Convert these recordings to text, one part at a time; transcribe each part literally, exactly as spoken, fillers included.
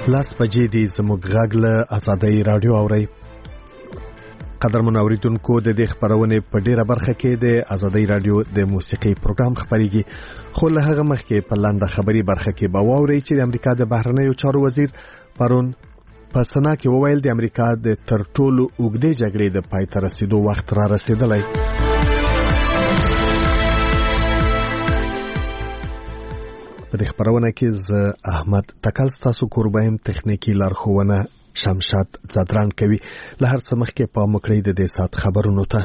لاس بجې دي زموږ غږ له آزادۍ راډیو اورئ. قدرمن اوریدونکو د دې خبرونه په ډیره برخه کې د آزادۍ راډیو د موسیقي پروګرام خبريږي، خو له هغه مخکې په لنډه خبري برخه کې به واورئ چې د امریکا د بهرنیو چارو وزیر پرون په سنا کې وویل د امریکا د تر ټولو اوږدې جګړې د پای ته رسیدو وخت را رسیدلی. په دې خبرونه کې زه احمد تکل ستاسو کوربایم، تخنیکی لارښوونه شمشاد زدران کوي. له هر څه مخکې په مکړې د دې سات خبرونو ته.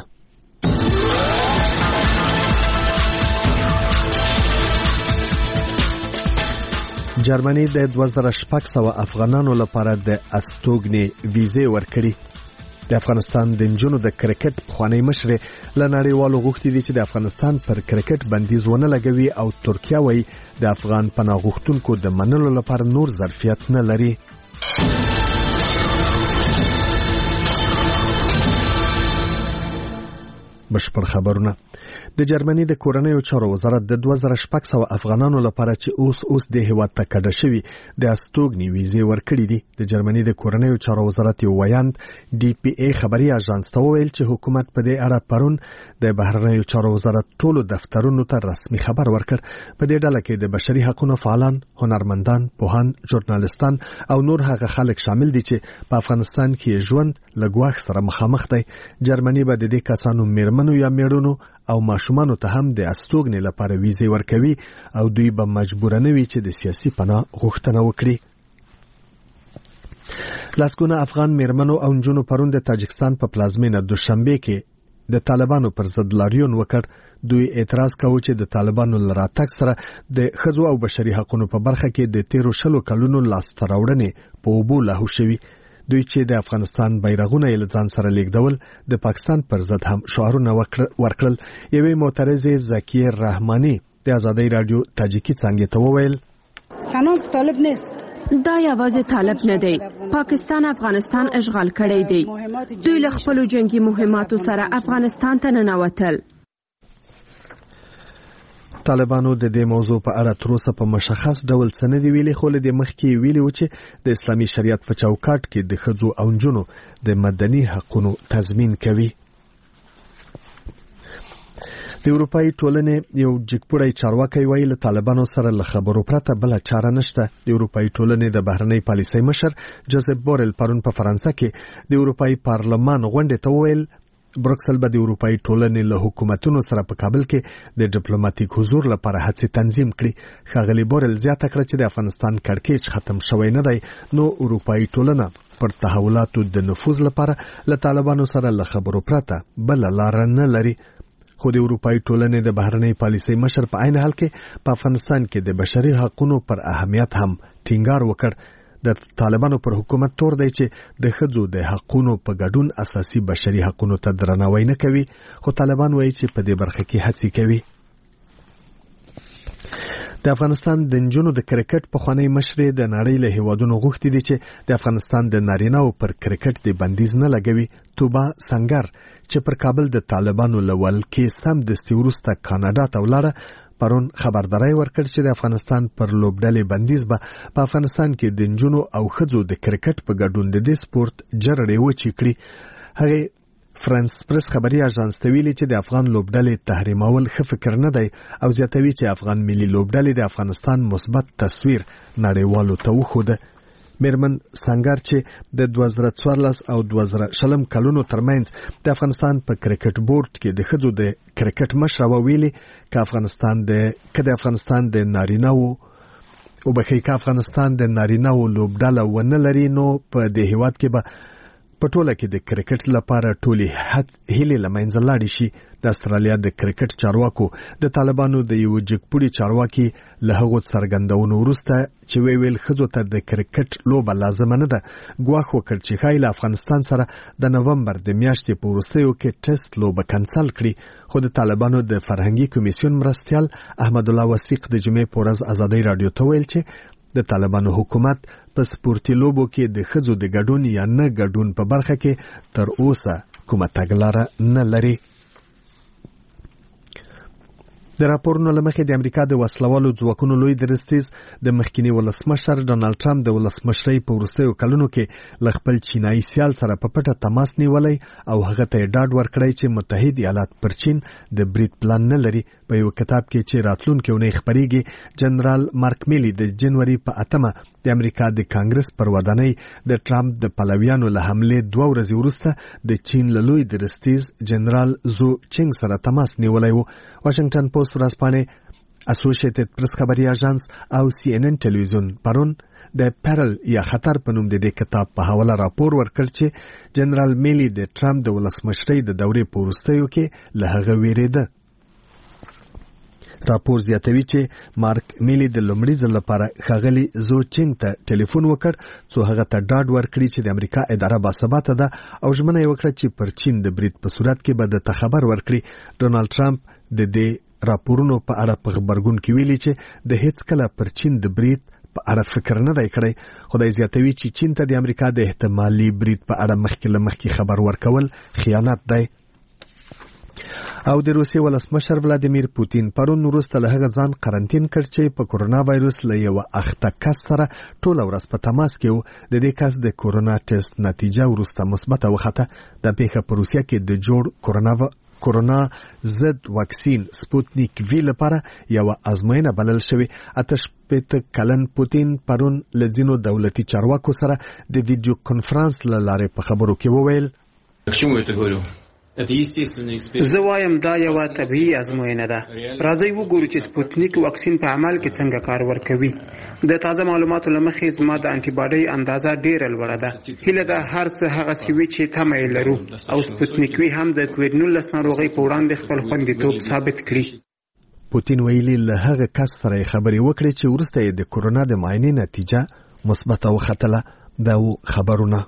جرمني د دوه زره شپږ سوه افغانانو لپاره د استوګنې ویزې ورکړي. د افغانستان د نجونو د کرکټ پخوانی مشر له نړیوالو غوښتي دي چې د افغانستان پر کرکټ بندیز ونه لګوي او ترکیه وايي د افغان پناه غوښتونکو د منلو لپاره نور ظرفیت نه لري. بشپړ خبرونه. د جرمني د کورنیو چارو وزارت د دوه زره شپږ سوه افغانانو لپاره چې اوس اوس د هیواد ته کډه شوي د استوګنې ویزې ورکړي دي. د جرمني د کورنیو چارو وزارت یو ویاند ډي پی ای خبري اژانس ته وویل چې حکومت په دې اړه پرون د بهرنیو چارو وزارت ټولو دفترونو ته رسمي خبر ورکړ. په دې ډله کې د بشري حقوقو فعالان، هنرمندان، پوهان، ژورنالستان او نور هغه خلک شامل دي چې په افغانستان کې ژوند له ګواښ سره مخامخ دي. جرمني به د دې کسانو میرمنو یا میړونو او ماشومانو ته هم د استوګنې لپاره ویزې ورکوي او دوی به مجبور نه وي چې د سیاسي پناه غوښتنه وکړي. لاسګونه افغان میرمنو او نجونو پرون د تاجکستان په پلازمینه دوشنبه کې د طالبانو پر ضد لاریون وکړ. دوی اعتراض کاوه چې د طالبانو لراتګ سره د ښځو او بشري حقوقو په برخه کې د تیرو شلو کلونو لاسته راوړنې په اوبو لاهو شوي. دوی چې د افغانستان بیرغونه یې ځان سره لیږدول، د پاکستان پر ضد هم شعارونه ورکړل. یوې معترضې زکیه رحماني د آزادۍ راډیو تاجیکي څانګې ته وویل قانون طالب نیست، دا یوازې طالب نه دی، پاکستان افغانستان اشغال کړی دی. دوی له خپلو جنگي مهماتو سره افغانستان ته ننوتل. طالبانو د دې موضوع په اړه تر اوسه په مشخص ډول څه نه دی ویلي، خو له دې مخکې ویلي و چې د اسلامي شریعت په چوکاټ کې د ښځو او نجونو د مدني حقوقو تضمین کوي. د اروپایي ټولنې یو جګپوړی چارواکي وایي له طالبانو سره له خبرو پرته بل چاره نشته. د اروپایي ټولنې د بهرنۍ پالیسۍ مشر جوزف بورل پرون په فرانسه کې د اروپایي پارلمان غونډې ته وویل بروکسل به د اروپایي ټولنې له حکومتونو سره په کابل کې د ډیپلوماټیک حضور لپاره هڅې تنظیم کړي. ښاغلي بورل زیاته کړه چې د افغانستان کړکېچ ختم شوی نه دی، نو اروپایي ټولنه پر تحولاتو د نفوذ لپاره له طالبانو سره له خبرو پرته بل لار نه لري. خو د اروپایي ټولنې د بهرنۍ پالیسۍ مشر په عین حال کې په افغانستان کې د بشري حقوقو پر اهمیت هم ټینګار وکړ. د طالبانو پر حکومت تور دی چې د ښځو د حقوقو په ګډون اساسي بشري حقوقو ته درناوی نه کوي، خو طالبان وایي چې په دې برخه کې هڅې کوي. د افغانستان د نجونو د کرکټ پخوانی مشر د نړۍ له هیوادونو غوښتي دي چې د افغانستان د نارینه‌و پر کرکټ د بندیز نه لګوي. توبه سنگر چې پر کابل د طالبانو له ولکې سم دستي وروسته کاناډا ته ولاړه، پرون خبرداري ورکړ چې د افغانستان پر لوبډلې بندیز به په افغانستان کې د نجونو او ښځو د کرکټ په ګډون د دې سپورت جرړې وچې کړي. هغه فرانس پریس خبري اژانس ته ویلي چې د افغان لوبډلې تحریمول ښه فکر نه دی او زیاتوي چې افغان ملي لوبډلې د افغانستان مثبت تصویر نړیوالو ته وښوده. میرمن سنگر چې د دوه زره څوارلس او دوه زره شلم کلونو ترمنځ د افغانستان په کرکټ بورډ کې د ښځو د کرکټ مشره ویلي که افغانستان د کده افغانستان د نارینه‌و او بخې که افغانستان د نارینه‌و لوبډله ونه لري، نو په دې هیواد کې به په ټوله کې د کرکټ لپاره ټولې هیلې له منځه لاړې شي. د استرالیا د کرکټ چارواکو د طالبانو د یو جګپوړي چارواکي له هغو څرګندونو وروسته چې ویل ښځو ته د کرکټ لوبه لازمه نه ده، ګواښ وکړ چې ښایي له افغانستان سره د نومبر د میاشتې په وروستیو کې ټیسټ لوبه کنسل کړي. خو د طالبانو د فرهنګي کمیسیون مرستیال احمد الله وثیق د جمعې په ورځ آزادۍ راډیو ته ویل چې د طالبانو حکومت په سپورتي لوبو کې د ښځو د ګډون یا نه ګډون په برخه کې تر اوسه کومه تګلاره نه لري. د راپورونو لمخې د امریکا د وسلوالو ځواکونو لوی درستیز د مخکینی ولسمشر ډانلډ ټرمپ د ولسمشرۍ په وروستیو کلونو کې له خپل چینایي سیال سره په پټه تماس نیولی او هغه ته ډاډ ورکړی چې متحد ایالات پر چین د برید پلان نه لري. په یو کتاب کې چې راتلونکي اونۍ خپریږي، جنرال مارک میلی د جنوري په اتمه د امریکا د کانګرس پر ودانۍ د ټرمپ د پلویانو له حملې دوه ورځې وروسته د چین له لوی درستیز جنرال زو چینګ سره تماس نیولی و. واشنگټن پوسټ ورځپاڼې، اسوسییټډ پریس خبري اژانس او سی ان ان ټلویزیون پرون د پرل یا خطر په نوم د دې کتاب په حواله راپور ورکړ چې جنرال میلی د ټرمپ د ولسمشرۍ د دورې په وروستیو کې له هغه ویریده. راپور زیاتوي چې مارک میلی د لومړي ځل لپاره ښاغلي زو چینګ ته ټلیفون وکړ څو هغه ته ډاډ ورکړي چې د امریکا اداره باثباته ده او ژمنه یې وکړه چې پر چین د برید په صورت کې به د خبر ورکړي. ډونالد ټرمپ د دې راپورونو په اړه په خبرګون کې ویلي چې د هیڅ کله پر چین د برید په اړه فکر نه دی کړی. خدای زیاتوي چې چین ته د امریکا د احتمالي برید په اړه مخکې له مخکې خبر ورکول خیانت دی. او د روسیې ولسمشر ولادیمیر پوتین پرون وروسته له هغه ځان قرنطین کړ چې په کورونا وایروس له یو اخته کس سره ټوله ورځ په تماس کې و. د دې کس د کورونا ټیسټ نتیجه وروسته مثبته وخته. د پیښه په روسیه کې د جوړ کورونا کورونا ضد واکسین سپوتنیک وی لپاره یو ازموینه بلل شوې. اتش پته کلن پوتین پرون لزینو دولتي چارواکو سره د ویډیو کانفرنس لاره په خبرو کې وویل: زه وایم دا یو طبيعي ازموینه ده. راځي وګورو چې سپوتنیک واکسین په عمل کې څنګه کار ورکوي. د تازه معلوماتو لمخې زما د انټي باډي اندازه ډیره لوړه ده. هیله ده هر څه هغه سوي چې تمه یې لرو او سپوتنیک وی هم د کووډ نولس ناروغي په وړاندې خپل خوندیتوب ثابت کړي. پوتین ویلي له هغه کس سره خبرې وکړي چې وروسته یې د کورونا د معاینې نتیجه مثبته وختله. دا و خبرونه.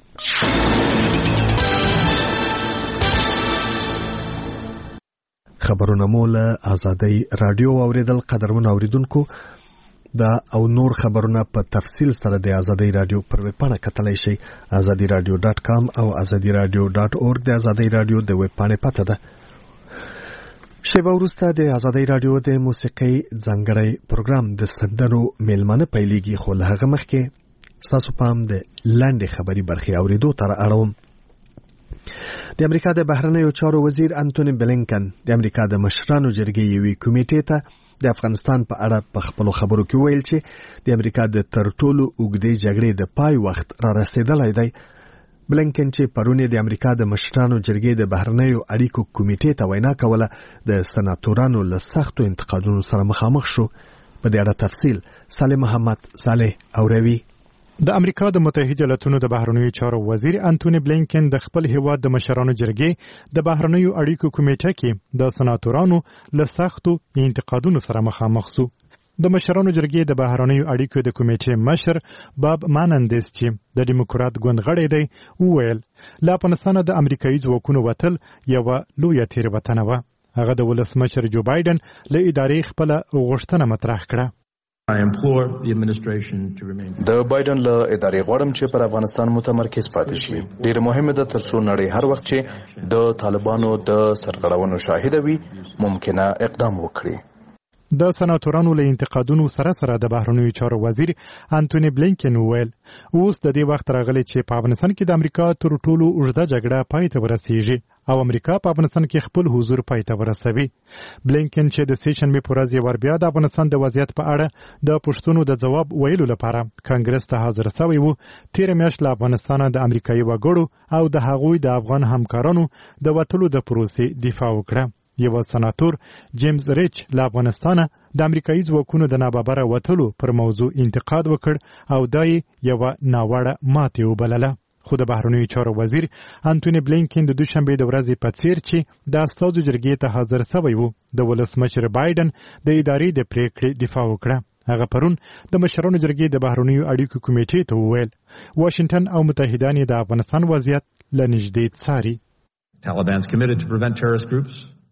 خبرونه مو له آزادۍ رادیو اوریدل. قدرمن اوریدونکو، دا او نور خبرونه په تفصیل سره د آزادۍ رادیو پر ویب پاڼه کتلای شئ. آزادي رادیو ډاټ کام او آزادي رادیو ډاټ اورګ د آزادۍ رادیو د ویب پاڼې پته ده. شیبه وروسته د آزادۍ رادیو د موسیقۍ ځانګړی پروګرام د سندرو میلمانه پیلېږي، خو له هغه مخکې ستاسو پام د لاندې خبري برخې اوریدو ته اړوم. د امریکا د بهرنیو چارو وزیر انټونی بلینکن د امریکا د مشرانو جرګې یوې کمیټې ته د افغانستان په اړه په خپلو خبرو کې ویل چې د امریکا د تر ټولو اوږدې جګړې د پای وخت را رسیدلی دی. بلینکن چې پرون د امریکا د مشرانو جرګې د بهرنیو اړیکو کمیټې ته وینا کوله، د سناتورانو له سختو انتقادونو سره مخامخ شو. په دې اړه تفصیل صالح محمد صالح اوروي. د امریکا د متحده ایالاتونو د بهرنیو چارو وزیر انټونی بلینکن د خپل هیواد د مشرانو جرګې د بهرنیو اړیکو کمیټه کې د سناتورانو له سختو انتقادونو سره مخامخ شو. د مشرانو جرګې د بهرنیو اړیکو د کمیټې مشر باب مانندس چې د ډیموکرات ګوند غړی دی وویل له افغانستان د امریکایي ځواکونو وتل یوه لویه تېروتنه وه. هغه د ولسمشر جو بایدن له ادارې خپله غوښتنه مطرح کړه. د بایدن له ادارې غواړم چې پر افغانستان متمرکز پاتې شي. ډېر مهمه ده ترڅو نړۍ هر وخت چې د طالبانو د سرغړونو شاهده وي ممکنه اقدام وکړي. د سناتورانو له انتقادونو سره سره د بهرنیو چارو وزیر انټونی بلینکن وویل اوس د دې وخت راغلی چې په افغانستان کې د امریکا تر ټولو اوږده جګړه پای ته ورسیږي او امریکا په افغانستان کې خپل حضور پای ته ورسوي. بلینکن چې د سې شنبې په ورځ یې ور بیا د افغانستان د وضعیت په اړه د پوښتنو د ځواب ویلو لپاره کانګرس ته حاضر شوی و، تېره میاشت له افغانستانه د امریکایي وګړو او د هغوی د افغان همکارانو د وتلو د پروسې دفاع وکړه. یو سناتور جیمز ریچ له افغانستانه د امریکایي ځواکونو د ناببره وتلو پر موضوع انتقاد وکړ او دا یې یوه ناوړه ماتې وبلله. خو د بهرنیو چارو وزیر انټونی بلینکن د دوشنبې د ورځې په څیر چې د استازو جرګې ته حاضر شوی و، د ولسمشر بایدن د ادارې د پریکړې دفاع وکړه. هغه پرون د مشرانو جرګې د بهرنیو اړیکو کمیټې ته وویل واشنګټن او متحدان د افغانستان وضعیت له نږدې څاري. Taliban's committed to prevent terrorist groups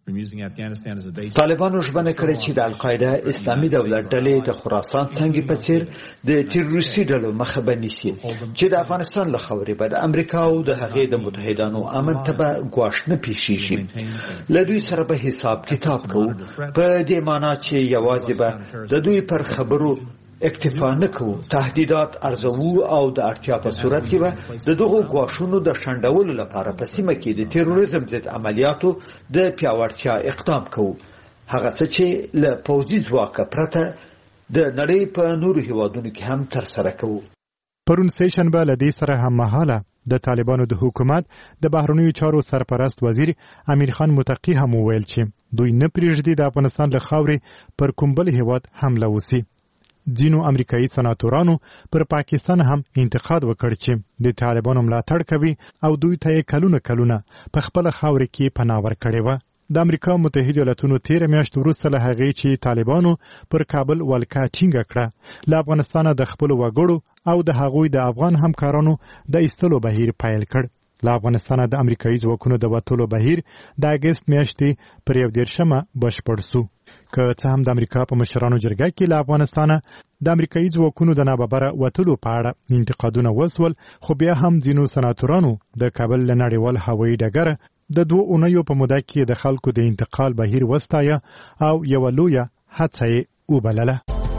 طالبانو ژمنه کړې چې د القاعده اسلامي دولت ډلې د خراسان څنګه په څیر د تروریستي ډلو مخه بنیسي چې د افغانستان له خاورې به د امریکا او د هغې د متحدانو امن ته به ګواښ نه پیښیږي. له دوی سره به حساب کتاب کوو په دې معنا چې یوازې به د دوی پر خبرو اکتفا نه کوو، تهدیدات ارزوو او د اړتیا په صورت کې به د دغو ګواښونو د شنډولو لپاره په سیمه کې د تروریزم ضد عملیاتو د پیاوړتیا اقدام کوو، هغه څه چې له پوځي ځواکه پرته د نړۍ په نورو هیوادونو کې هم ترسره کوو. پرون سهشنبه له دې سره هم مهاله د طالبانو د حکومت د بهرنیو چارو سرپرست وزیر امیر خان متقی هم وویل چې دوی نه پرېږدي د افغانستان له خاورې پر کوم بل هیواد حمله وسي. ځینو امریکایي سناتورانو پر پاکستان هم انتقاد وکړ چې د طالبانو ملاتړ کوي او دوی ته کلونه کلونه په خپل خاورې کې پناه ورکړې و. د امریکا متحده ایالاتونو تیر میاشت وروسته له هغې چې طالبانو پر کابل ولکه ټینګه کړه، له افغانستانه د خپلو وګړو او د هغوی د افغان همکارانو د ایستلو بهیر پیل کړ. له افغانستانه د امریکایي ځواکونو د وتلو بهیر د اګست میاشتې پر یو دېرشمه بشپړ سو. که څه هم د امریکا په مشرانو جرګه کې له افغانستانه د امریکایي ځواکونو د ناببره وتلو په اړه انتقادونه وسول، خو بیا هم ځینو سناتورانو د کابل له نړیوال هوایي ډګره د دوه اونیو په موده کې د خلکو د انتقال بهیر وستایه او یوه لویه هڅه یې وبلله.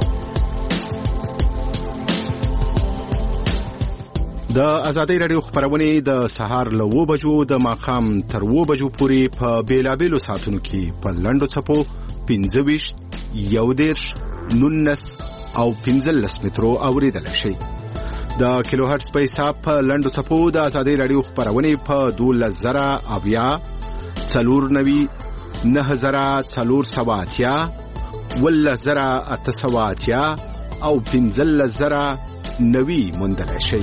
د ازادۍ راډیو خبرونه د سهار له اوه بجو د ماښام تر اوه بجو پورې په بیلابیلو ساعتونو کې په لنډو څپو پنځه ویشت، یو دېرش، نولس او پنځلس مترو اوریدلی شي. د کیلو هرټز په حساب په لنډو څپو د ازادۍ راډیو خبرونه په دولس زره اویا، څلور نوي، نهه زره څلور سوه اتیا، اوولس زره اته سوه اتیا او پنځلس زره نوي موندلی شي.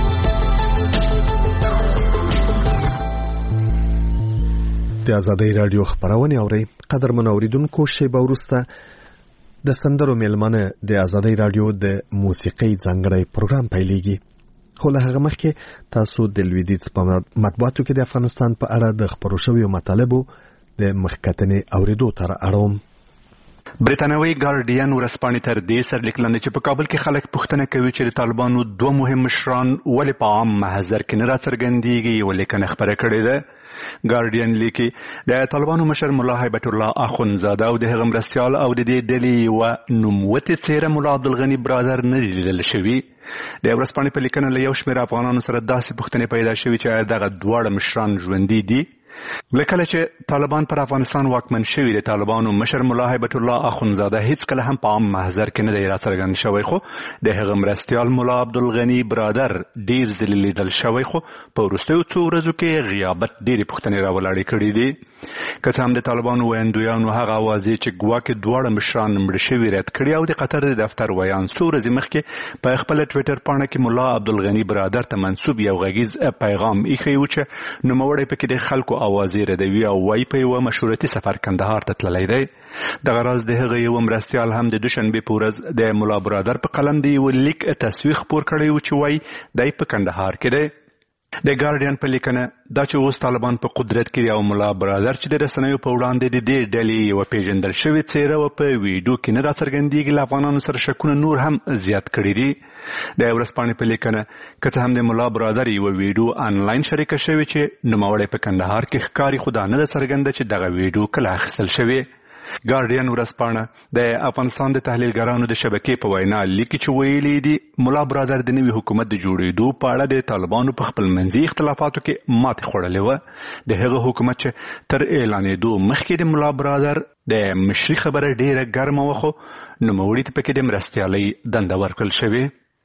د ازادۍ راډیو خبرونه اوري. قدرمن اوریدونکو، شیبه وروسته د سندرو میلمانه د ازادۍ راډیو د موسیقۍ ځانګړی پروګرام پیلېږي. خو له هغه مخکې تاسو د لویدیځ په مطبوعاتو کې د افغانستان په اړه د خپرو شویو مطالبو د مخکتنې اوریدو ته اړوم. برټانوي ګارډین ورځپاڼې تر دې سرلیک لاندې چې په کابل کې خلک پوښتنه کوي چې د طالبانو دوه مهم مشران ولې په عام محضر کې نه راڅرګندېږي، یوه لیکنه خپره کړې ده. ګارډین لیکي د طالبانو مشر ملا هیبت الله اخونزاده او د هغه مرستیال او د دې ډلې یوه نوموتې څیره ملا عبدالغني برادر نه دي لیدل شوي. د ورځپاڼې په لیکنه له یو شمېر افغانانو سره داسې پوښتنې پیدا شوي چې آیا دغه دواړه مشران ژوندي دي. لکه چې طالبان پر افغانستان واکمن شوي، د طالبانو مشر ملا هیبت الله اخونزاده هیڅ کله هم په عام محضر کې نه دی راڅرګند شوی، خو د هغه مرستیال ملا عبدالغني برادر ډیر ځلې لیدل شوی، خو په وروستیو څو ورځو کې غیابت ډېرې پوښتنې راولاړې کړي دي. که څه هم د طالبانو ویندویانو هغه اوازې چې ګواکې دواړه مشران مړه شوي رد کړي او د قطر د دفتر ویان څو ورځې مخکې په خپله ټویټر پاڼه کې ملا عبدالغني برادر ته منسوب یو غږیز پیغام ایښی و چې نوموړی پکې د خلکو اوازې ردوي او وایي په یوه مشورتي سفر کندهار ته تللی دی. دغه راز د هغه یوه مرستیال هم د دوشنبې په ورځ د ملا برادر په قلم د یوه لیک تصویر خپور کړی و چې وایي دی په کندهار کې دی. د ګارډین په لیکنه دا چې اوس طالبان په قدرت کې دی او ملا برادر چې د رسنیو په وړاندې د دې ډلې یوه پیژندل شوې څیره و په ویډیو کې نه راڅرګندېږي، له افغانانو سره شکونه نور هم زیات کړي دي. د ورځپاڼې په لیکنه که څه هم د ملا برادر یوه ویډیو آنلاین شریکه شوې چې نوموړی په کندهار کې ښکاري، خو دا نه ده څرګنده چې دغه ویډیو کله اخیستل شوې. ګارډین ورځپاڼه د افغانستان د تحلیلګرانو د شبکې په وینا لیکي چې ویلي دي ملا برادر د نوي حکومت د جوړېدو په اړه د طالبانو په خپل منځي اختلافاتو کې ماتې خوړلې وه. د هغه حکومت چې تر اعلانېدو مخکې د ملا برادر د مشري خبره ډیره ګرمه وه، خو نوموړي ته پکې د مرستیالۍ دنده ورکړل شوې.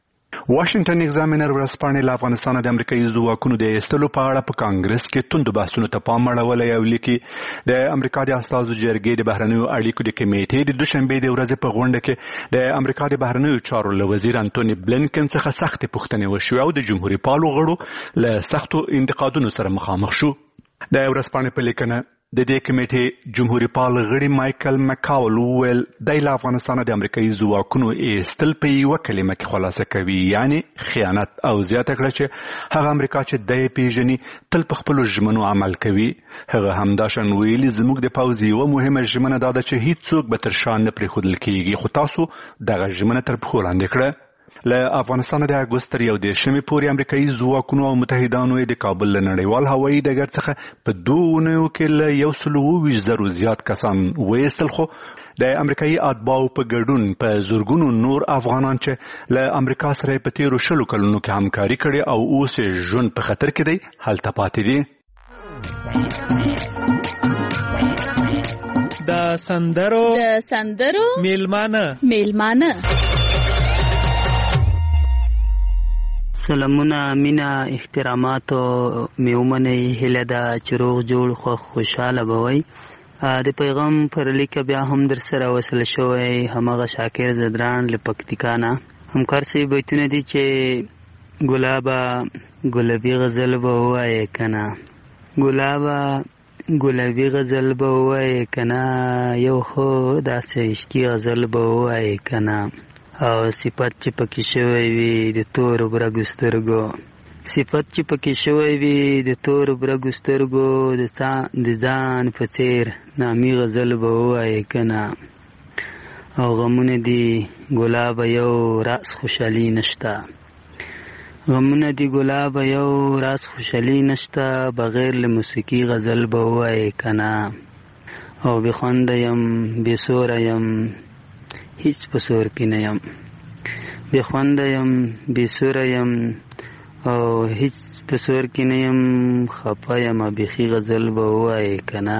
واشنګټن ایگزامینر ورځپاڼې له افغانستانه د امریکایي ځواکونو د ایستلو په اړه په کانګرس کې توندو بحثونو ته پام اړولی او لیکي د امریکا د استازو جرګې د بهرنیو اړیکو د کمیټې د دوشنبې د ورځې په غونډه کې د امریکا د بهرنیو چارو له وزیر انټوني بلینکن څخه سختې پوښتنې وشوې او د جمهوري پالو غړو له سختو انتقادونو سره مخامخ شو. د ورځپاڼې په لیکنه د دې کمیټې جمهوریت پال غړي مایکل مکاول وویل د افغانستان د امریکایي ځواکونو ایستل په یوه کلمه کې خلاصه کوي، یعنی خیانت، او زیاته کړه چې هغه امریکا چې دی پیژني تل په خپلو ژمنو عمل کوي. هغه همداشان ویلي زموږ د پوځ یوه مهمه ژمنه دا ده چې هیڅوک به تر شا نه پرېښودل کیږي، خو تاسو دغه ژمنه تر پښو لاندې کړه. له افغانستان د اګوست تر یو دېرشمې پورې امریکایي ځواکونو او متحدانو یې د کابل له نړیوال هوایي ډګر څخه په دوو اونیو کې له یو سل اووه ویشت زرو زیات کسان وایستل، خو د امریکایي اتباعو په ګډون په زرګونو نور افغانان چې له امریکا سره په تیرو شلو کلونو کې همکاري کړې او اوس یې ژوند په خطر کې دی هلته پاتې دي. د سندرو د سندرو میلمانه میلمانه سلامونه، مینا، احترامات او میومنه هله دا چروغ جوړ خو خوشاله بوي. د پیغام پر لیک بیا هم در سره وصل شوی همغه شاکر زدران لپکتیکانا همکار سی بیتونه دي چې ګلابا ګلابي غزل به وای کنه، ګلابا ګلابي غزل به وای کنه، یو خو داسې عشقي غزل به وای کنه، او صفت چې پکې شوی وي د تور برګو سترګو، صفت چې پکې شوی وي د تور برګو سترګو د ځان په څیر نامي غزل به ووایې کنه. او غمونه دي ګلابه یو راس خوشحالي نشته، غمونه دي ګلابه یو راس خوشحالي نشته، بغیر له موسیقي غزل به ووایې کنه. او بې خونده یم بې سوره یم هیڅ په سور کې نه یم، بې خونده یم بې سوره یم او هیڅ په سور کې نه یم، خفه یم بیخي غزل به ووایې کنه.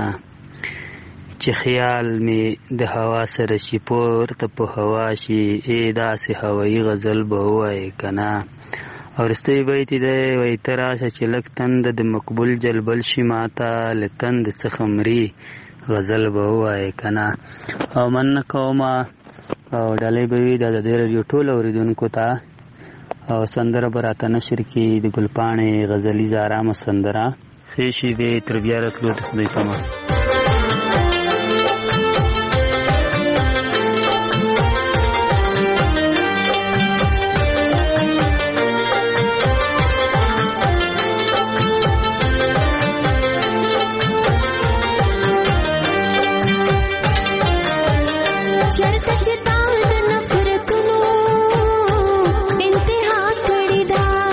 چې خیال مې د هوا سره شي پورته په هوا شي، ای داسې هوایي غزل به ووایې کنه. او وروستی بیت یې دی وایي ته راشه چې لږ تنده د مقبول جلبل شي ماته، له تند څخه مري غزل به ووایې کنه. او مننه کومه او ډالۍ به وي دا د دې راډیو ټولو اورېدونکو ته. او سندره به راته نشر کړي د ګلپاڼې غزلیزه ارامه سندره. ښې شېبې تر بیا راتلو ته خدای پامان.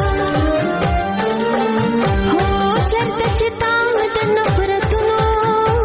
हो चरता चिता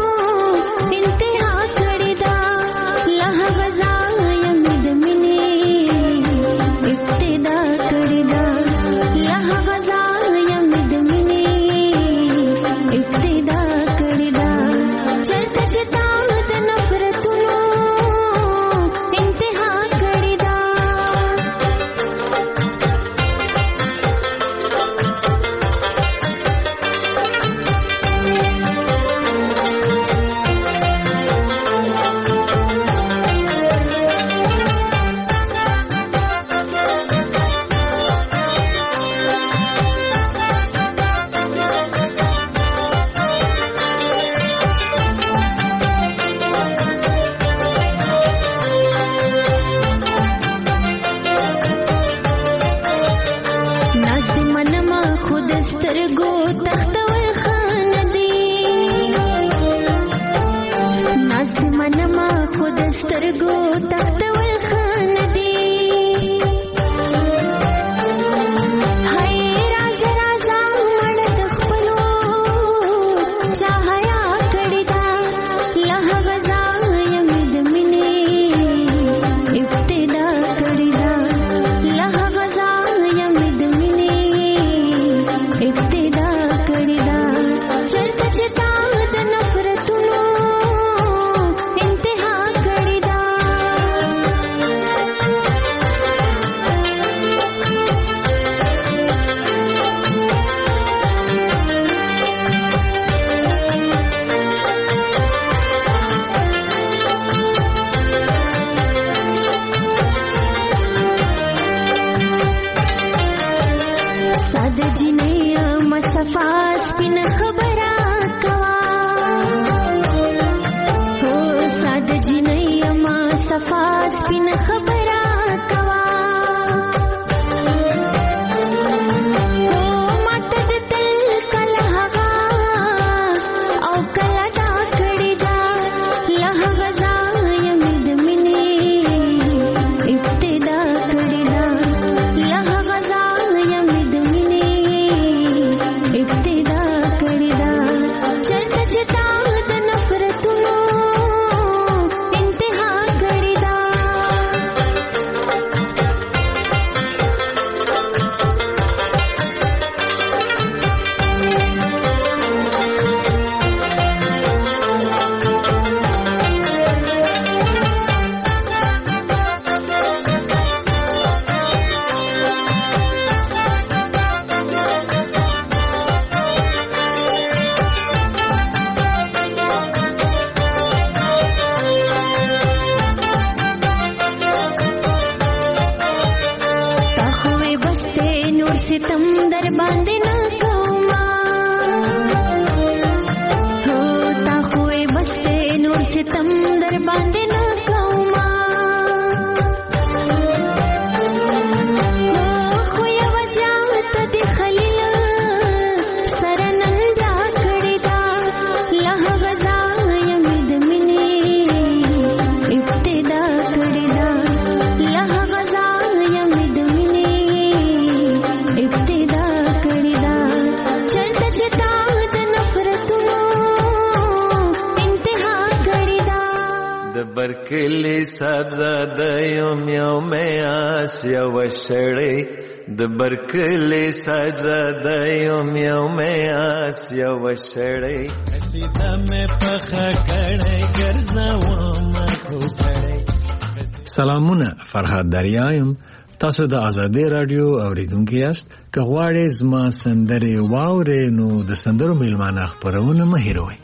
برکلی صاحبزاده یم یو میاس یو شړی د برکلی صاحبزاده یم یو میاس یو شړی قصیده مې پخه کړی ګرځوم کو سړی. سلامونه، فرهاد دریا یم. تاسو د ازادي رادیو اوریدونکي یاست. که غواړئ زما سندرې واورئ نو د سندرو میلمانه خپرونه مه هېروئ.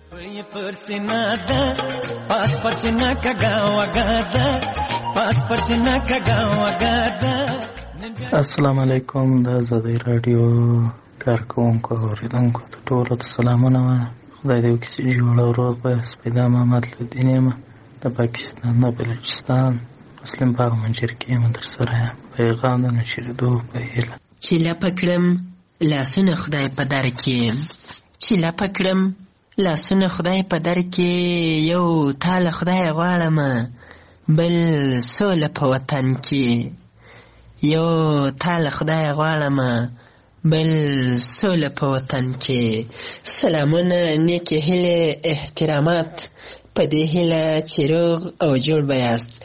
پرسینا ده پاس پرسینا کگا وگا ده پاس پرسینا کگا وگا ده. السلام علیکم. د ازادي رادیو کارکوونکو اوریدونکو ته ټولو ته سلامونه. خدای دې وکړي چې جوړ او روغ به سپیدا محمد لودین یم د پاکستان د بلوچستان مسلم باغ منجر کې یم در سره پیغام د نشریدو په هیله. چې لپه کړم لاسونه خدای په در کې، چې لپه کړم لاسونه خدای په در کې، یو تاله خدای غواړم بل سوله په وطن کې، یو تاله خدای غواړم بل سوله په وطن کې. سلامونه، نیکې هیلې، احترامات په دې هیله چې روغ او جوړ به یاست.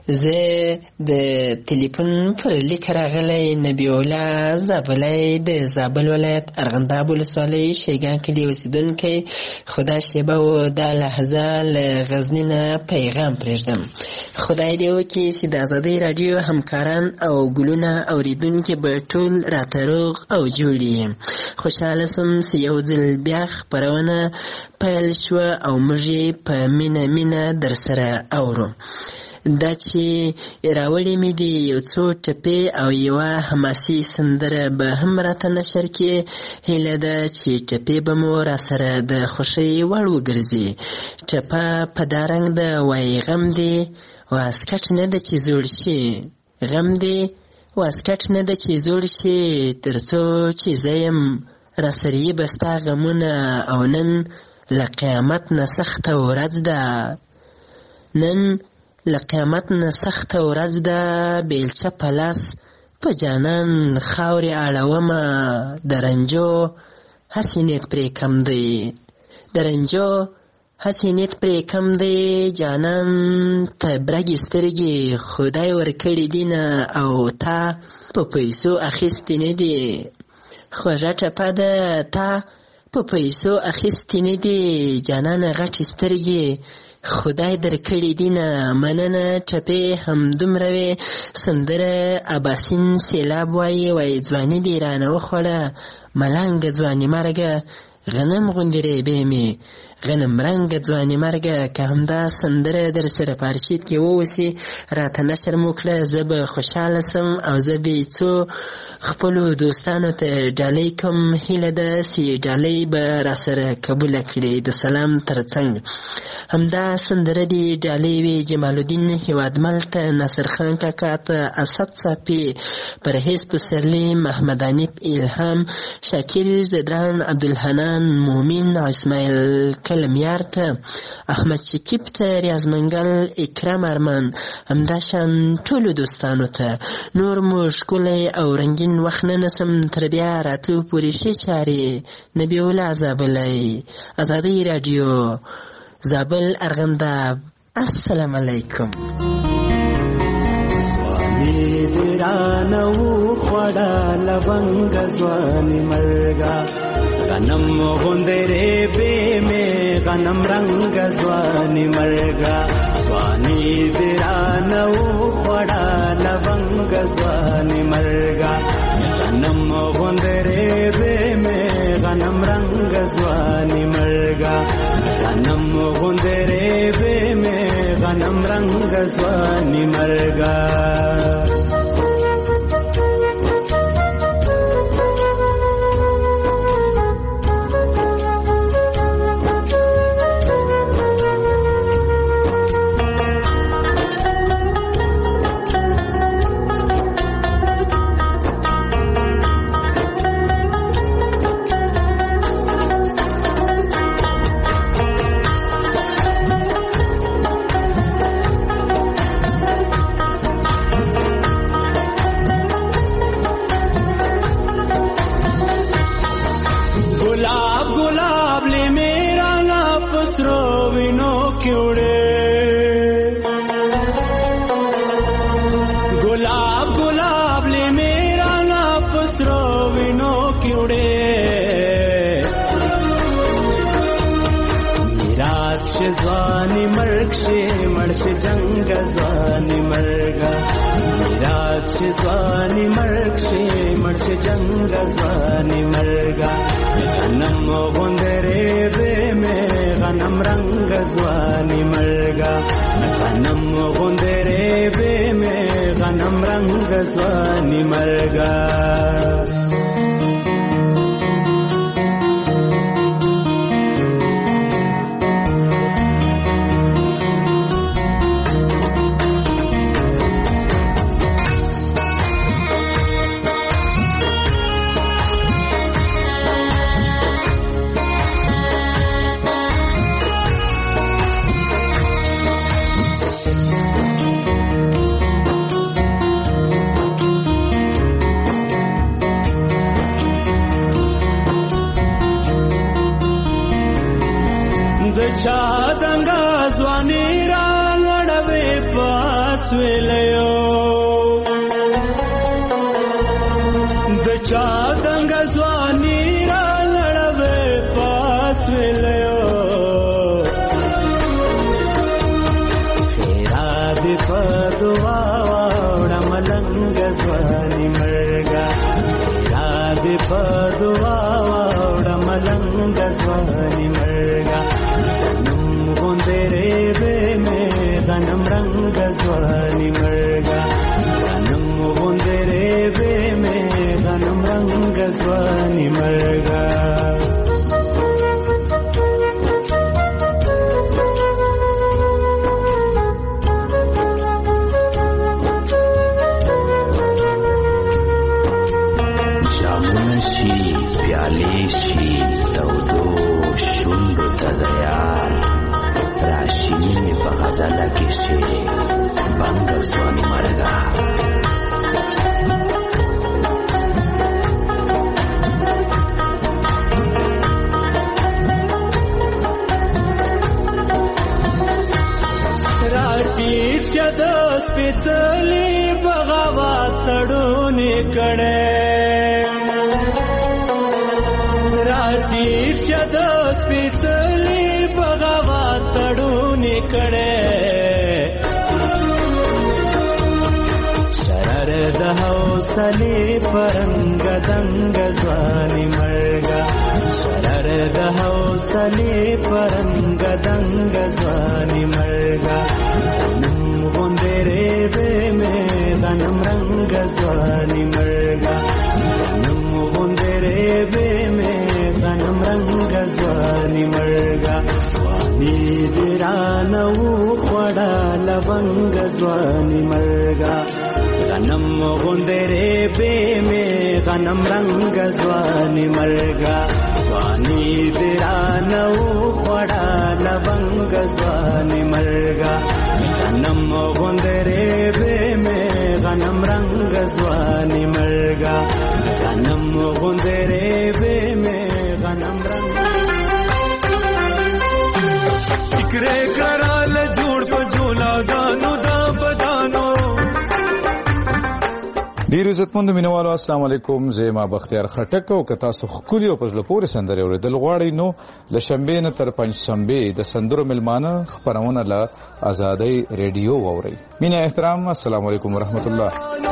زه د تلیفون پر لیک راغلی نبی الله زابلی د زابل ولایت ارغنداب ولسوالۍ شیګان کلي اوسېدونکی خدا شیبه و دا لحظه له غزني نه پیغام پرېږدم. خدای دې وکړي چې د ازادۍ راډیو همکاران او ګلونه اورېدونکي به ټول راته روغ او جوړ یي. خوشحاله سوم چې یو ځل بیا خپرونه پیل شوه او موږ یې په مینه مینه در سره اورو. دا چې راوړې مې دي یو څو ټپې او یوه حماسي سندره به هم راته نشر کړي. هیله ده چې ټپې به مو را سره د خوښۍ وړ وګرځي. ټپه په دا رنګ ده وایي غم دی واسکټ نه ده چې زوړ شي، غم دی واسکټ نه ده چې زوړ شي، تر څو چې زه یم را سره یې به ستا غمونه. او نن له قیامت نه سخته ورځ ده، نن له قیامت نه سخته ورځ ده، بیلچه په لاس په جانان خاورې اړومه. د رنجو هسې نیت پرې کم دی، د رنجو هسې نیت پرې کم دی. جانان ته برګې سترګې خدای ورکړي دینه او تا په پیسو اخیستې نه دي. خوږه ټپه ده تا په پیسو اخیستې نه دي. جانانه غټې سترګې خدای در کړي دینه. مننه ټپې همدومره وې. سندره اباسین سیلاب وایي وایي ځواني دې رانه وخوړه ملنګه ځواني مرګه، غنم غوندې ریبې مې غنم رنګه ځواني مرګه. که همدا سندره در سره په ارشید کې واوسي راته نشر مو کړه، زه به خوشحاله سم او زه به څو خپلو دوستانو ته ډالۍ کوم. هیله ده چې ډالۍ به را سره قبوله کړي د سلام تر څنګ. همدا سندره دې ډالۍ وي جمال الدین هیوادمل ته، ناصر خان کاکا ته، اسد صافي، پرهیز پسرلی، محمد حنیف الهام، شاکر زدران، عبدالحنان مومین، اسماعیل کلمیار ته، احمد شکیب ته، ریاض منګل، اکرام ارمان، همداشان ټولو دوستانو ته. نور مو ښکلی او رنګین نن وخت نه نسم تر بیا راتلو پورې ښې چارې نبی الله زابلی ازادي رادیو زابل ارغنداب. السلام علیکم. سوانی دیرانو خوڑا لونگ زوانی مرگا غنم غندره بے میں غنم رنگ زوانی مرگا سوانی دیرانو خوڑا لونگ زوانی مرگا غنم غندره بے میں غنم رنگ زوانی مرگا غنم غندره بے میں غنم رنگ زوانی مرگا. زوانی مرگ شی مرش جنگ زوانی مرگا میرات شی زوانی مرگ شی مرش جنگ زوانی مرگا غنم غندره بے میں غنم رنگ زوانی مرگا غنم غندره بے میں غنم رنگ زوانی مرگا. چا دنگا زوانی را لڑوے پاس ویلیو د چا دنگا زوانی را لڑوے پاس ویلیو خیرا دی پدوا واوڑا ملنگ زوانی مرگا خیرا دی پدوا واوڑا ملنگ زوانی مرگا غندره بے میں غنم رنگ زوانی مرگا غنم غندره بے میں غنم رنگ زوانی مرگا. جامونه شي پیالې شي تودو شونډو ته د یار راشینی می په غزله کې شي بنګ زوانی مرګا راټیټ شه د سپېڅلي بغاوت تړونې کړې راټیټ شه د سپېڅلي بغاوت تړونې کړې شرر د حوصلې پرنګ دنګ ځواني مرګا شرر د حوصلې پرنګ دنګ ځواني مرګا غنم غندره بے میں غنم رنگ ځواني مرګا غنم غندره بے میں غنم رنگ ځواني مرګا ځواني دیرانو خوړه لونګ ځواني مرګا غنم غندره بے میں غنم رنگ ځواني مرګا ځواني دیرانو خوړه لونګ ځواني مرګا غنم غندره بے میں غنم رنگ غزوانی مرگا غنم غندره به می غنم رنگ فکر کرال جوړ په جولا دانو دا بدانو. ډیر عزتمند مینوالو السلام علیکم. زه ما بختیار خټک او که تاسو ښکلي او په زړه پورې سندرې اورېدل غواړئ نو له شنبې نه تر پنجشنبې د سندرو میلمانه خپرونه له ازادۍ ریډیو واورئ. مینه احترام السلام علیکم ورحمت الله.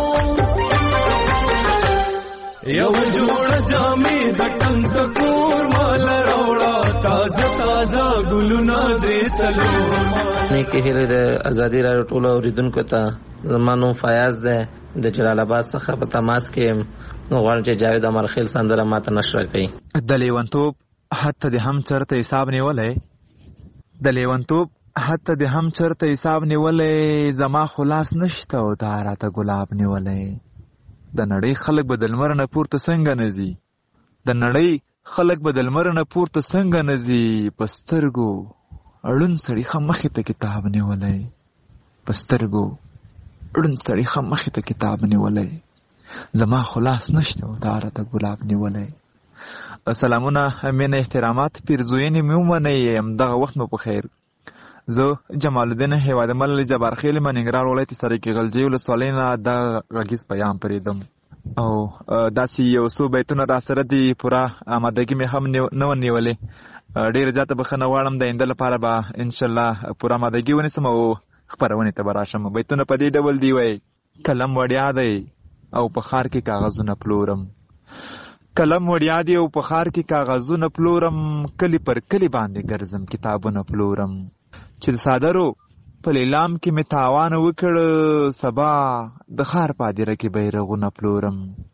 یو جوړ جامې د ټنګ کور مال راوړه تازه تازه ګلونه درې څلور نیکې هیلې د ازادۍ راډیو ټولو اورېدونکو ته زما نوم فیاض دی د جلال آباد څخه په تماس کې غواړم چې جاوید امرخیل سندره ماته نشر کړي. د لیونتوب حتی د هم چرته حساب نیولی د لیونتوب حتی د هم چرته حساب نیولی زما خلاص نشته او تا راته ګلاب نیولی. د نړۍ خلک به د لمر نه پورته څنګه نه ځي د نړۍ خلک به د لمر نه پورته څنګه نه ځي په سترګو اړون سړي ښه مخې ته کتاب نیولی په سترګو اړون سړي ښه مخې ته کتاب نیولی زما خلاص نشته او تا راته ګلاب نیولی. سلامونه مینه احترامات پیرزوینې مې ومنئ همدغه وخت مو په خیر. زه جمال الدین هیوادمل جبارخیل مننګرهار ولایت سرکې غلجۍ ولسوالۍ نه دغه غږیز پیام پرېږدم او داسې یو څو بیتونه را سره دي پوره آمادګي مې هم نه وه نیولې. ډېره زیاته بښنه غواړم د آینده لپاره به انشاءالله پوره آمادګي ونیسم او خپرونې ته به راشم. بیتونه په دې ډول دی وایي قلم وړیا دی او په ښار کې کاغذونه پلورم قلم وړیا دی او په ښار کې کاغذونه پلورم کلی پر کلی باندې ګرځم کتابونه پلورم چې صادرو په لیلام کې مې تاوان وکړ سبا د ښار په هدیره کې بیرغونه پلورم.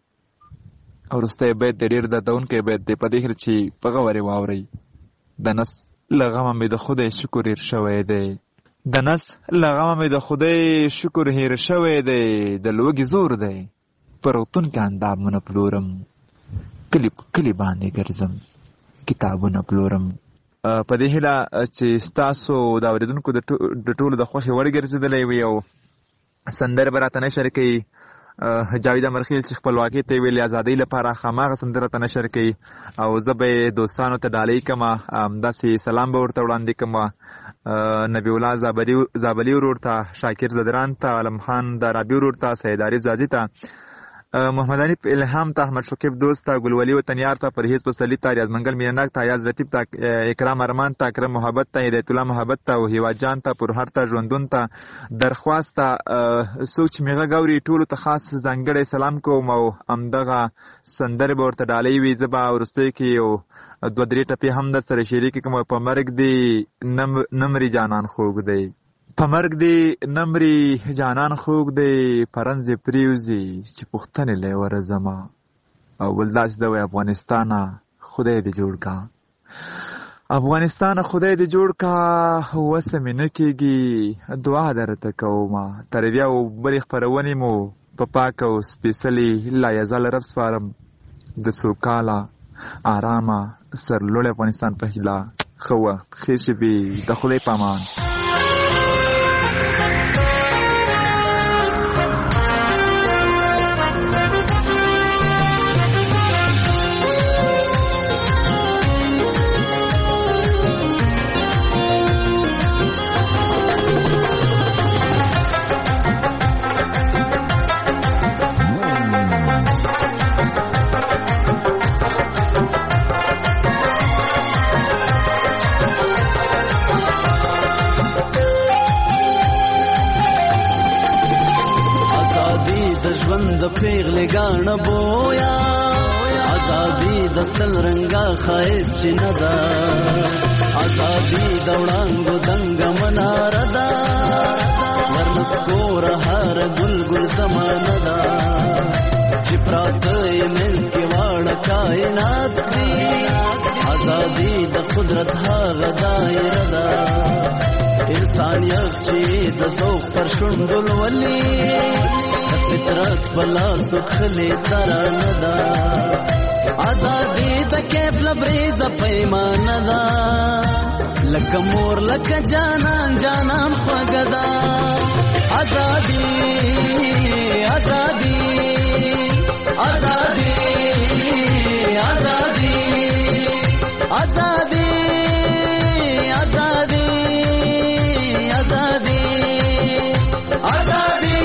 او وروستی بیت د ډېر دردونکی بیت دی په دې هیله چې په غور یې واورئ. د نس له غمه مې د خدای شکر هېر شوی دی د نس له غمه مې د خدای شکر هېر شوی دی د لوږې زور دی په روغتون کې اندامونه پلورم کلی په کلی باندې ګرځم کتابونه پلورم. په دې هیله چې ستاسو د اورېدونکو د ټولو د خوښې وړ ګرځېدلی وي او سندرې به راته نشر کوي. جاوید امرخیل چې خپلواکۍ ته یې ویلې ازادۍ لپاره خامخا سندره ته نشر کوي او زه به یې دوستانو ته ډالۍ کړم همداسې سلام به ورته وړاندې کړم نبی الله زابلي ورور ته شاکر زدران ته علم خان دارابي ورور ته سید عارف زاځي ته محمد حنیف الهام ته احمد شکیب دوست ته ګلولي وطنیار ته پرهیز پسلی ته ریاض منګل مینناک ته ایاز لطیف ته اکرام ارمان ته اکرم محبت ته هدایت الله محبت ته او هیواد جان ته پرهر ته ژوندون ته درخواست ته څوک چې میغه ګوري ټولو ته خاص ځانګړی سلام کوم او همدغه سندرې به ورته ډالۍ وي. زه به وروستیو کې یو دوه درې ټپې هم در سره شریکې کړم. په مرګ دی نمرې جانان خوږ دی په مرګ دی نمرې جانان خوږ دی پرنځې پریوزي چې پوښتنې لی ورځمه او بل داسې ده وایي افغانستانه خدای دې جوړ کا افغانستانه خدای دې جوړ کا وسه مې نه کېږي دعا درته کومه. تر بیا او بلې خپرونې مو په پاک او سپېڅلي لایزال رب سپارم د سوکاله آرامه سرلوړی افغانستان په هیله ښه وخت ښې شپې د خدای په امان. ژوند د پیغلې ګاڼه بویا ازادي د سل رنګه ښایست چې نه ده ازادي د وړانګو دنګه مناره ده ورنسکوره هر ګل ګل زمانه ده چې پراته یې منځ کې واړه کائنات دي ازادي د قدرت هغه دایره ده انسانیت چې د ذوق پر شونډو لولي فطرت بلا سخلی ترانه دا ازادی د کیف لبریز پیمانه دا لکه مور لکه جانان جانان خوګدا ازادي ازادي ازادي ازادي ازادي ازادي ازادي ازادي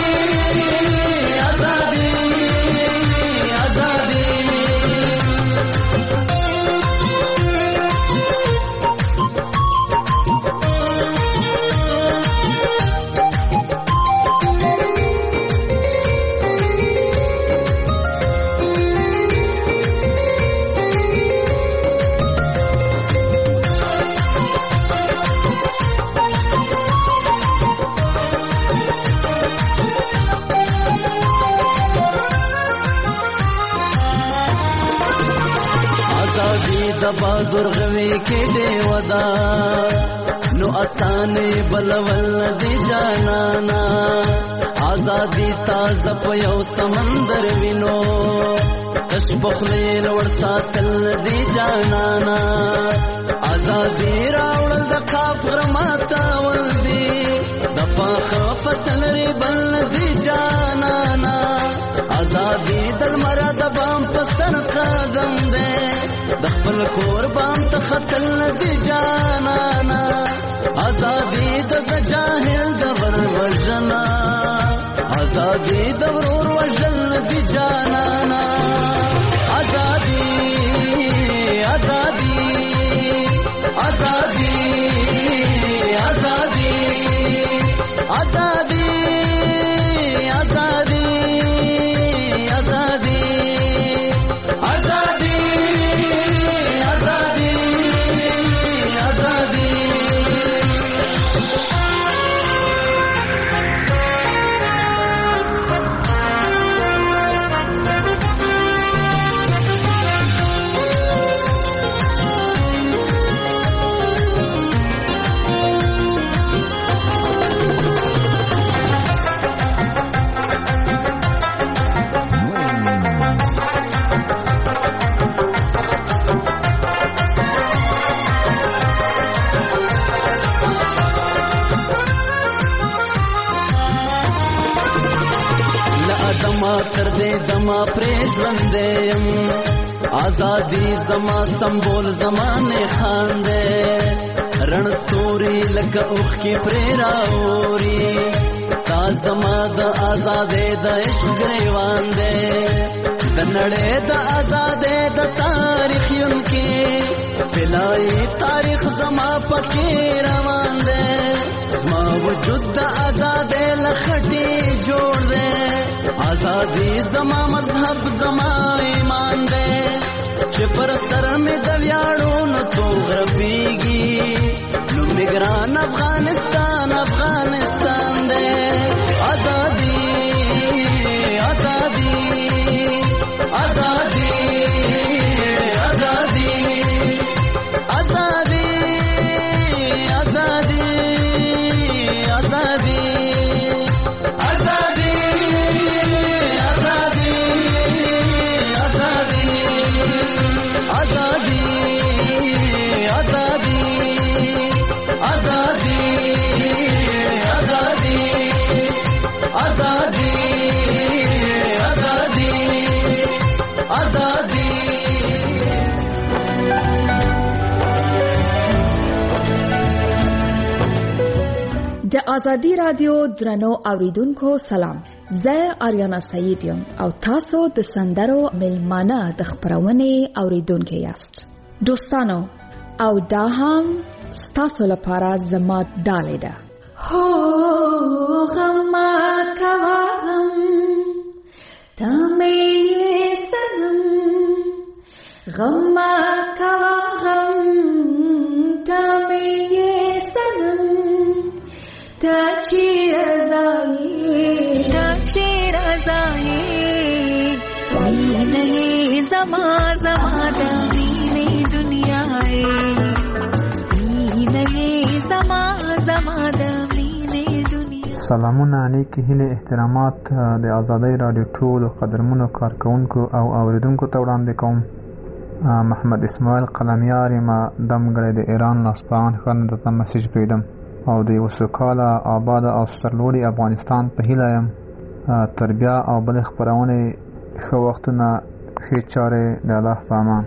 د بادر غوي کې دی ودا نو اسانه بلول دی جانانا آزادی تازه په یو سمندر وینو کش بخلیل ور ساتل دی جانانا آزادی راوړل د کافر ماتا ول دی د پاخ فصل ری بل دی جانانا آزادی دل مراد بام پسر قدم دی د خپل کور بام ته خطل دی جانانا آزادی د جاهل د ور وجنا آزادی د ورور وجل دی جانانا آزادی آزادی آزادی آزادی آزادی آزادی آزادی آزادی تر دې دما پرېژوندم آزادی زما سمبول زمانه خاندې رڼ ستوري لکه اوخ کې پرې راوري تا زما د آزادۍ د عشق ګریوان دې د نړۍ د آزادۍ د تاریخ یون کې بلای تاریخ زما پکې روان دې زما وجود د آزادۍ لخټي جوړ دې آزادی زما مذهب زما ایمان دے چې پر سر می د ویاړو نو تو غربيږي نو نگران افغانستان افغانستان دے آزادی آزادی آزادی آزادی آزادی آزادی آزادی آزادی د آزادی رادیو درنو اوریدونکو سلام، زه آریانا سعید یم او تاسو د سندرو ملمانه د خبرونې اوریدونکو یاست. دوستانو او دا هم ستاسو لپاره زما ډالۍ ده. هو غم کوا غم تمې سنم غم کوا غم تمې سنم تا چیرزایی تا چیرزایی مینه زما زما د مینه دنیاي مینه زما زما د مینه دنیا. سلامونه نیک هیله احترامات د آزادۍ رادیو ټول قدرمنو کارکونکو او اوریدونکو ته وړاندې کوم. محمد اسماعیل قلمیار ما دمګړی د ایران لاسپان ښار نه درته مسیج پرېږدم او د یو سوکاله آباد او سرلوړي افغانستان په هیله یم. تر بیا او بلې خپرونې ښه وختونه ښې چارې د الله په امان.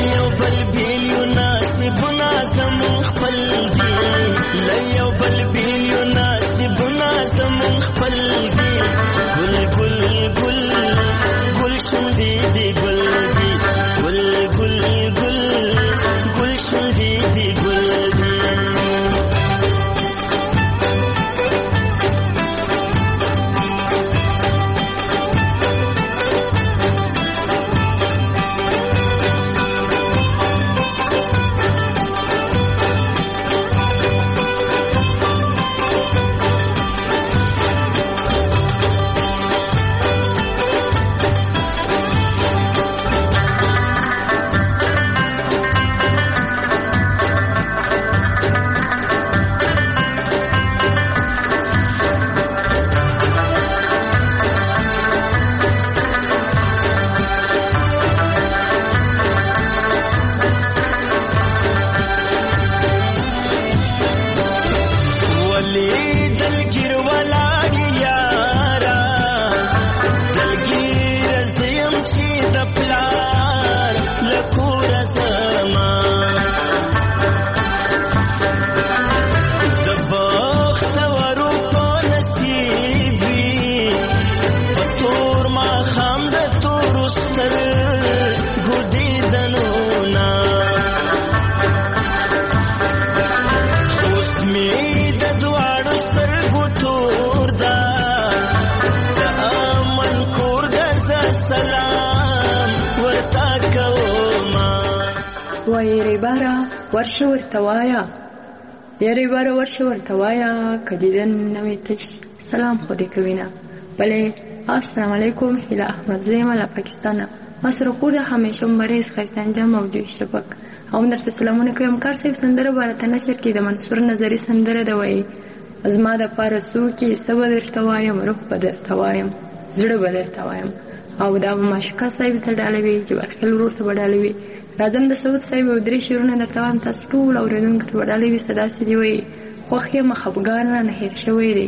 یو بل بیل یو ناسبونه زمون خپل دي لیو بل بیل یو ناسبونه زمون خپل دي ګل ګل ګل ګل شوندې دي ګل دي ګل ګل ګل ګل شوندې دي ګل دي ورشه ورته وایا یاري باره ورشه ورته وایا که دیدن نوی تش سلام خو دې کوي نه بله السلام علیکم هیله احمد زیم له پاکستانه ما سره خو د همیشه مریض ښایسته انجام او دوی شبک او درته سلامونه کوم کار صاحب سندره بارته نشر کې د منصور نظري سندره ده وایي زما دپاره څوک یې څه به درته وایم روح به درته وایم زړه به درته وایم او دا به معشوقه صاحب ته ډالوي جبارخیل ورور ته به ډالوي راځم د سعود صاحب او درې شعرونه درته وایم تاسو ټول اورېدونکو ته به ډالوي څه داسې دي وایي خوښ یم خفګان رانه هېر شوی دی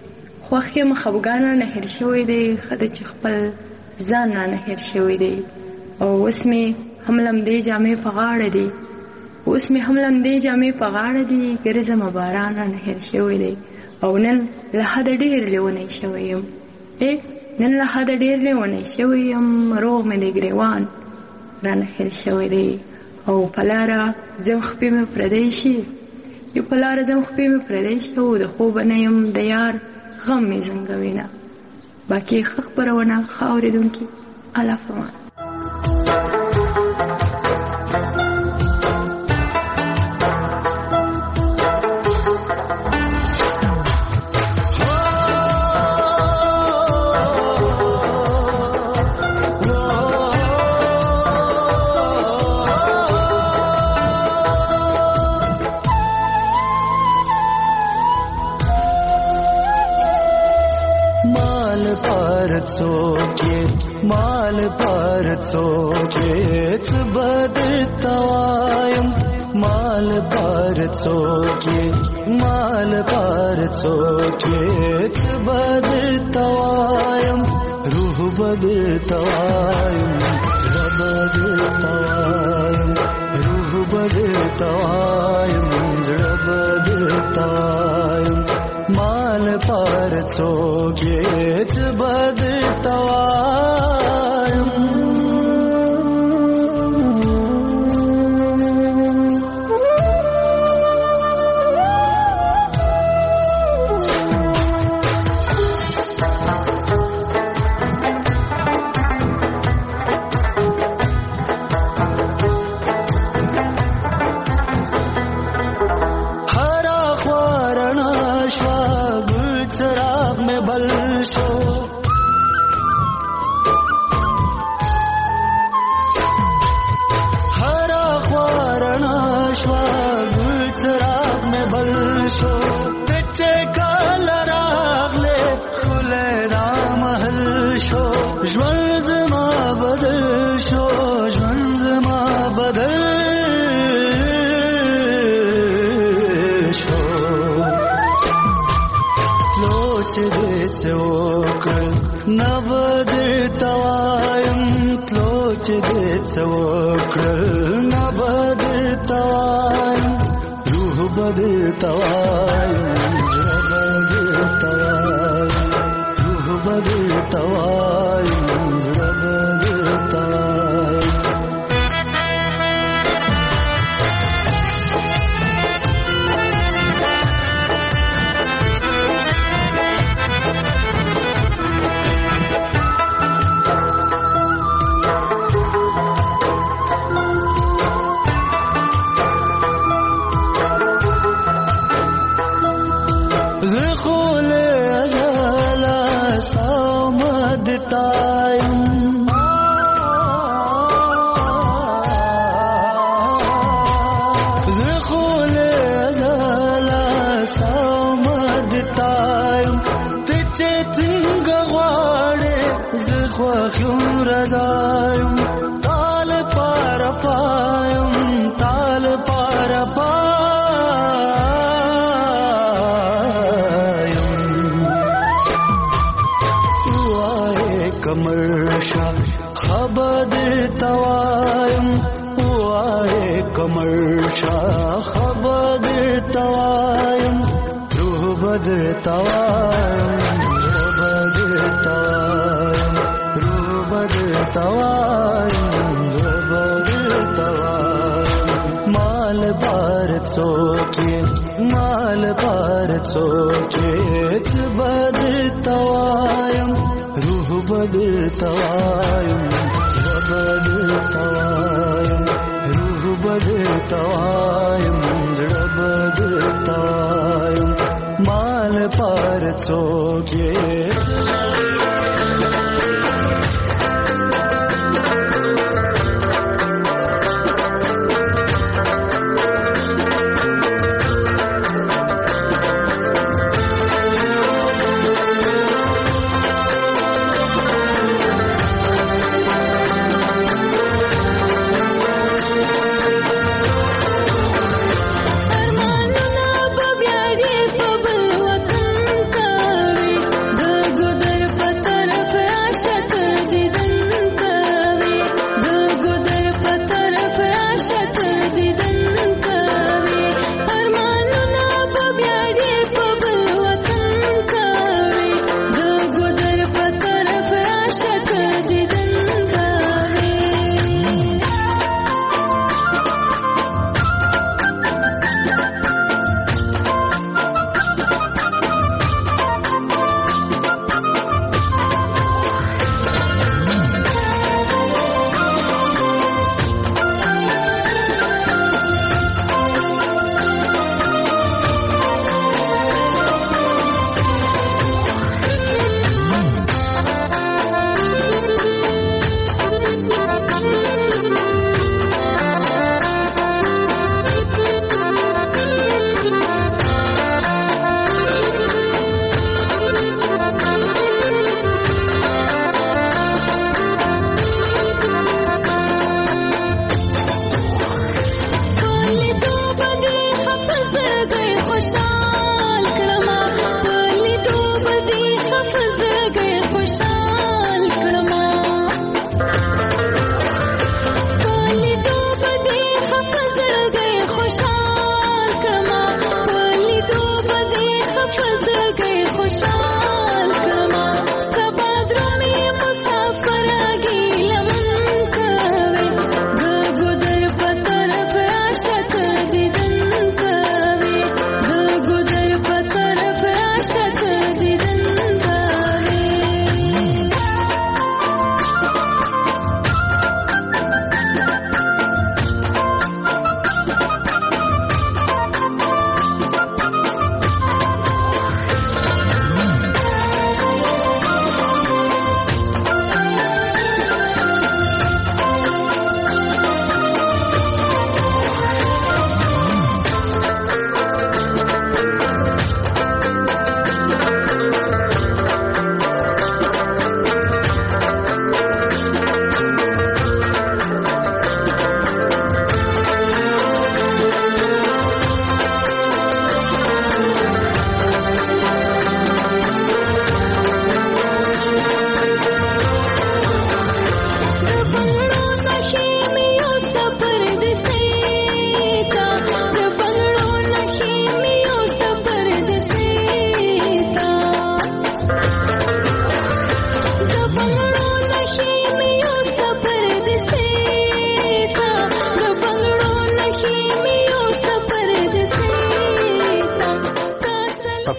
خوښ یم خفګان رانه هېر شوی دی ښه ده چې خپل ځان رانه هېر شوی دی او اوس مې هم لمدې جامې په غاړه دي اوس مې هم لمدې جامې په غاړه دي ګرځمه باران رانه هېر شوی دی او نن له حده ډېر لیونی شوی یم نن له حده ډېر لیونی شوی یم روغ مې د ګریوان رانه هېر شوی دی او په لاره ځم خپې مې پردی شي یو په لاره ځم خپې مې پردی شي او د خوبه نه یم د یار غم مې زنګوینه باقي ښه خپرونه ښه اورېدونکي الله فرمان مال پر څوکې بدتوایم مال پر څوکې مال پر څوکې بدتوایم روح بدتوایم بدتوایم روح بدتوایم زړه بدتوایم مال پر څوکې بدتوایم نبد توایم تلو چې دې څوکړل توایم روح بدر توایم زړه بدر توایم روح بدر توایم زړه بدر توایم ارمانونه به بیا ډېر په بل وطن کوي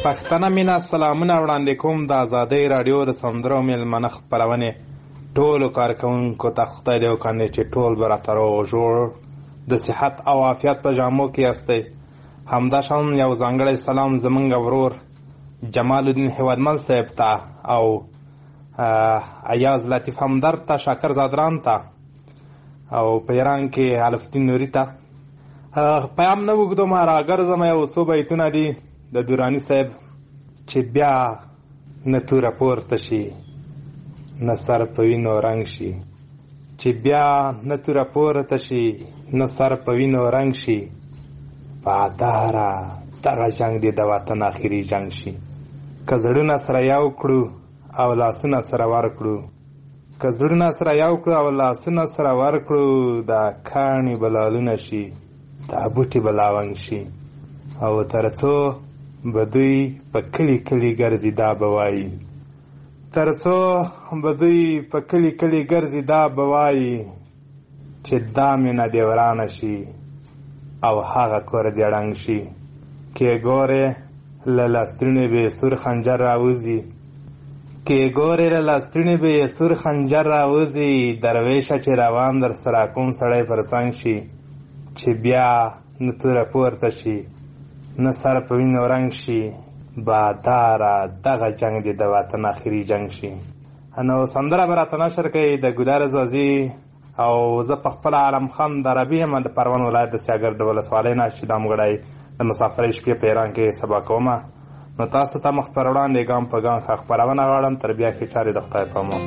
پښتنه مینا سلامونه وړاندې کوم د ازادۍ راډیو د سندرو میلمنه خپرونې ټولو کارکوونکو ته خدای دې وکړي چې ټول به راته روغ جوړ د صحت او عافیت په جامو کې یاستئ. همداشان یو ځانګړی سلام زمونږ ورور جمال الدین هیوادمل صاحب ته او ایاز لطیف همدرد ته، شاکر زادران ته او په ایران کې الفدین نوري ته. پیام نه اوږدوم، راګرځم یو څو بیتونه دي د دوراني صاحب چې بیا نه توره پورته شي نه سر په وینو رنګ شي، چې بیا نه توره پورته شي نه سر په وینو رنګ شي، باداره دغه جنگ دی د وطن آخري جنگ شي. که زړونه سره یو کړو او لاسونه سره ورکړو، که زړونه سره یو کړو او لاسونه سره ورکړو، دا کاڼي به لالونه شي، دا بوټي به لاونګ شي. او تر څو به دوی په کلي کلي ګرځي دا به وایي، تر څو به دوی په کلي کلي ګرځي دا به وایي چې دا مینه دې ورانه شي او هغه کور دې ړنګ شي. کې ګورې له لاسترونې به سور خنجر راوځي، کې ګورې له لاسترونې به سور خنجر راوځي، درویشه چې روان در سره کوم سړی پر څنګ شي، چې بیا نه توره پورته شي نه سر په وینو رنګ شي، باداره دغه جنگ دی د وطن آخري جنگ شي. نو سندره به راته نشر کوي د ګودار زازي او زه په خپل عالم خان د عربي یم د پروان ولایت د سیاګر د ولسوالۍ نه چې دامګړی د مسافرۍ شپې په ایران کې سبا کومه. نو تاسو ته مخ پر وړاندې ګام په ګام ښه خپرونه غواړم، تر بیا ښې چارې د خدای په امان.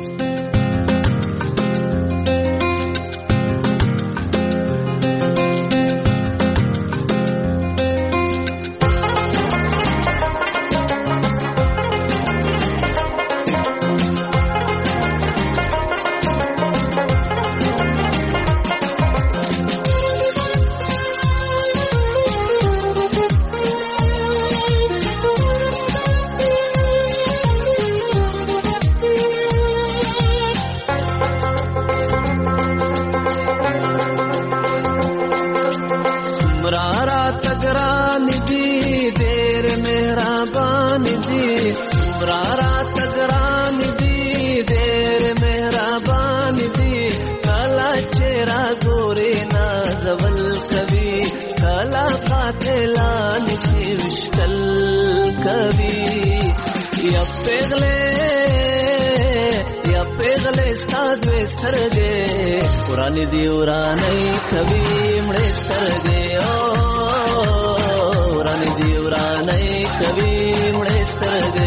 ورانی دی ورانی کبھی مڑے سترگے او ورانی دی ورانی کبھی مڑے سترگے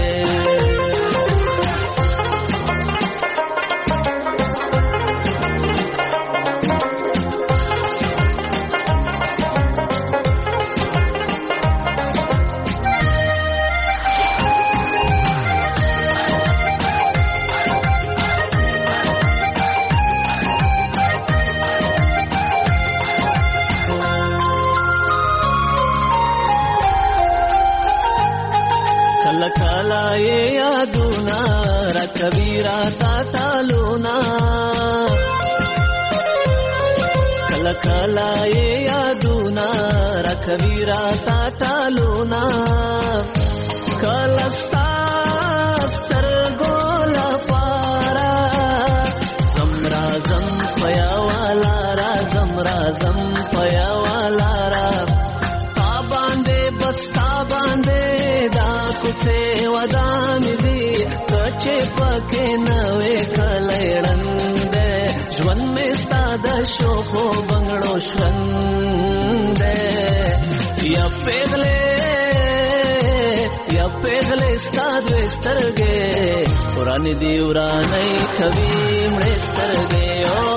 कबीरा ताता लूना कल कला ये यादूना रखबीरा ताता लूना कलस्ता स्तर गोला पारा जमरा जम पया वाला रा जमरा जम पया वाला रा ता बांधे बस्ता बांधे दा कुछे वदान दी कचे पके नवे कलैड़ंदे ज्वन में स्ताद शोको बंगड़ो श्रंदे या पेगले या पेगले स्ताद वेस्तरगे पुरानी दीवरा नई कभी मड़े स्तरगे ओ